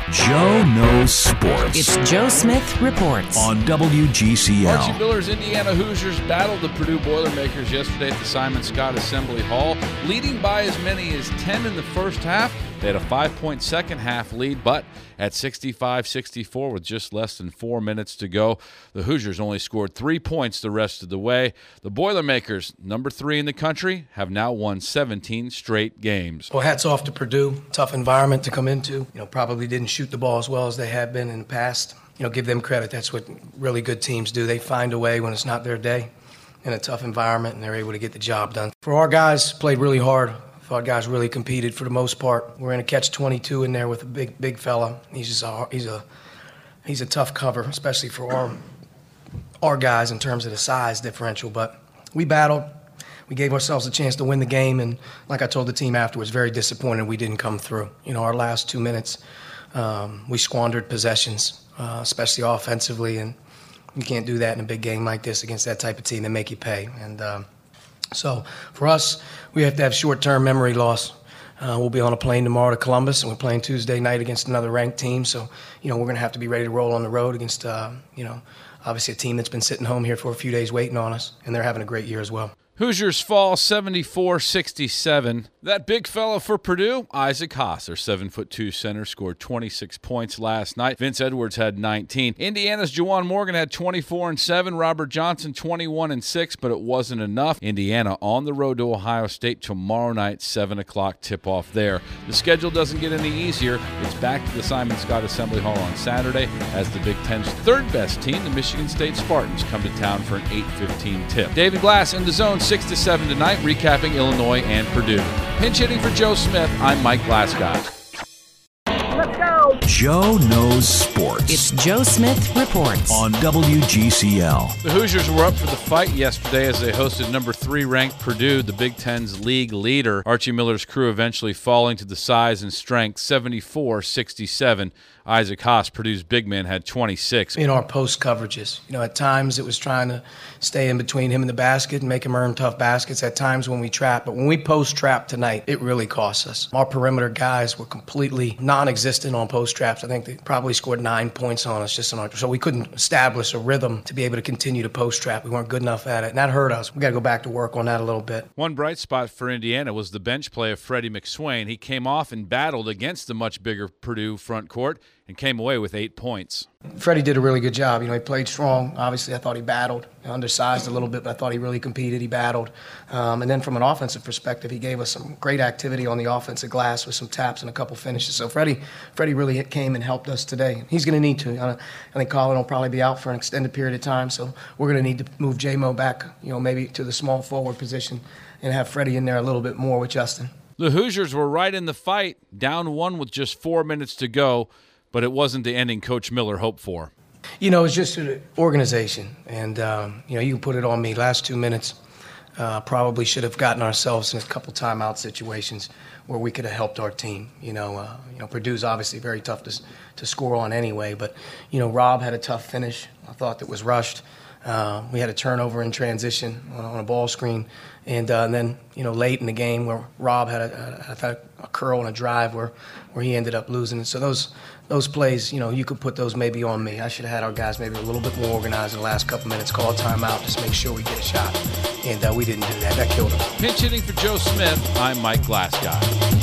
Joe Knows Sports. It's Joe Smith Reports on WGCL. Archie Miller's Indiana Hoosiers battled the Purdue Boilermakers yesterday at the Simon Skjodt Assembly Hall, leading by as many as 10 in the first half. They had a 5-point second-half lead, but at 65-64 with just less than 4 minutes to go, the Hoosiers only scored 3 points the rest of the way. The Boilermakers, number 3 in the country, have now won 17 straight games. Well, hats off to Purdue. Tough environment to come into. Probably didn't shoot the ball as well as they have been in the past. Give them credit. That's what really good teams do. They find a way when it's not their day in a tough environment, and they're able to get the job done. For our guys, played really hard. Thought guys really competed for the most part. We're in a catch-22 in there with a big fella. He's a tough cover, especially for our guys in terms of the size differential. But we battled. We gave ourselves a chance to win the game, and like I told the team afterwards, very disappointed we didn't come through. Our last 2 minutes, we squandered possessions, especially offensively, and you can't do that in a big game like this against that type of team. They make you pay. And so for us, we have to have short-term memory loss. We'll be on a plane tomorrow to Columbus, and we're playing Tuesday night against another ranked team. So, we're going to have to be ready to roll on the road against, obviously a team that's been sitting home here for a few days waiting on us, and they're having a great year as well. Hoosiers fall 74-67. That big fella for Purdue, Isaac Haas, their 7'2" center, scored 26 points last night. Vince Edwards had 19. Indiana's Juwan Morgan had 24 and 7. Robert Johnson 21 and 6, but it wasn't enough. Indiana on the road to Ohio State tomorrow night, 7 o'clock tip-off there. The schedule doesn't get any easier. It's back to the Simon Skjodt Assembly Hall on Saturday as the Big Ten's third best team, the Michigan State Spartans, come to town for an 8:15 tip. David Glass in the zone, 6-7 tonight, recapping Illinois and Purdue. Pinch hitting for Joe Smith, I'm Mike Glasgow. Let's go! Joe Knows Sports. It's Joe Smith Reports on WGCL. The Hoosiers were up for the fight yesterday as they hosted number 3 ranked Purdue, the Big Ten's league leader. Archie Miller's crew eventually falling to the size and strength, 74-67. Isaac Haas, Purdue's big man, had 26. In our post coverages, at times it was trying to stay in between him and the basket and make him earn tough baskets. At times when we trap, but when we post trap tonight, it really cost us. Our perimeter guys were completely non-existent on post traps. I think they probably scored 9 points on us so we couldn't establish a rhythm to be able to continue to post trap. We weren't good enough at it, and that hurt us. We got to go back to work on that a little bit. One bright spot for Indiana was the bench play of Freddie McSwain. He came off and battled against the much bigger Purdue front court and came away with 8 points. Freddie did a really good job. He played strong. Obviously, I thought he battled. Undersized a little bit, but I thought he really competed. He battled. And then from an offensive perspective, he gave us some great activity on the offensive glass with some taps and a couple finishes. So Freddie really came and helped us today. He's going to need to. I think Colin will probably be out for an extended period of time, so we're going to need to move J-Mo back, maybe to the small forward position and have Freddie in there a little bit more with Justin. The Hoosiers were right in the fight, down 1 with just 4 minutes to go, but it wasn't the ending Coach Miller hoped for. It's just an organization, and, you can put it on me. Last 2 minutes, probably should have gotten ourselves in a couple timeout situations where we could have helped our team. Purdue's obviously very tough to score on anyway, but, Rob had a tough finish. I thought that was rushed. We had a turnover in transition on a ball screen, and then late in the game where Rob had a curl and a drive where he ended up losing it. So those plays, you could put those maybe on me. I should have had our guys maybe a little bit more organized in the last couple minutes, call a timeout, just make sure we get a shot, and we didn't do that. That killed us. Pinch hitting for Joe Smith, I'm Mike Glasgow.